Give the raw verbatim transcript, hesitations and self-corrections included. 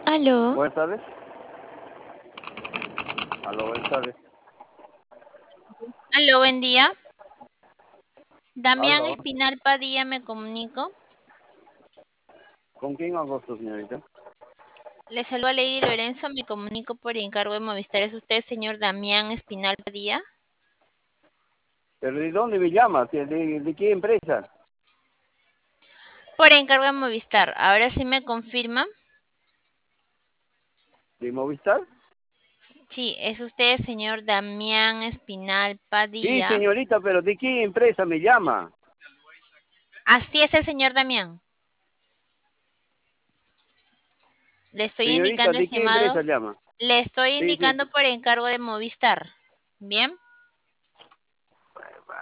Aló, Buenas tardes. Aló, buenas tardes. Aló, buen día. Damián Aló. Espinal Padilla, me comunico. ¿Con quién hago esto, señorita? Le saluda Lady Lorenzo, me comunico por encargo de Movistar. ¿Es usted, señor Damián Espinal Padilla? ¿Pero de dónde me llamas? ¿De, de, de qué empresa? Por encargo de Movistar. Ahora sí me confirma. ¿De Movistar? Sí, es usted, señor Damián Espinal Sí, Padilla. señorita, pero ¿de qué empresa me llama? Así es el señor Damián. Le estoy Señorita, indicando ¿de ese qué llamado. empresa llama? Le estoy Sí, sí. indicando por encargo de Movistar. ¿Bien?